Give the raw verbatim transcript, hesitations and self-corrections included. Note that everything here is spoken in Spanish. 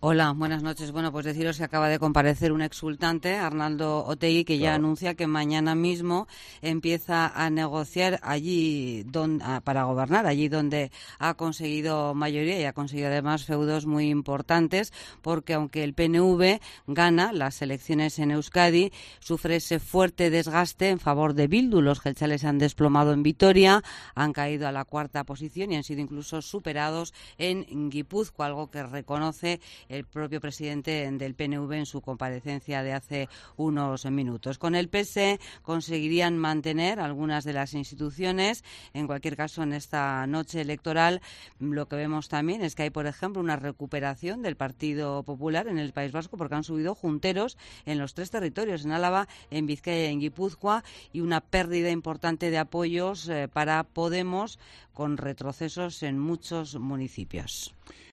Hola, buenas noches. Bueno, pues deciros que acaba de comparecer un exultante, Arnaldo Otegi, que ya Claro. anuncia que mañana mismo empieza a negociar allí donde, para gobernar, allí donde ha conseguido mayoría y ha conseguido además feudos muy importantes, porque aunque el P N V gana las elecciones en Euskadi, sufre ese fuerte desgaste en favor de Bildu. Los jeltzales se han desplomado en Vitoria, han caído a la cuarta posición y han sido incluso superados en Guipúzcoa, algo que reconoce el propio presidente del P N V en su comparecencia de hace unos minutos. Con el P S E conseguirían mantener algunas de las instituciones. En cualquier caso, en esta noche electoral lo que vemos también es que hay, por ejemplo, una recuperación del Partido Popular en el País Vasco, porque han subido junteros en los tres territorios, en Álava, en Vizcaya y en Guipúzcoa, y una pérdida importante de apoyos eh, para Podemos, con retrocesos en muchos municipios.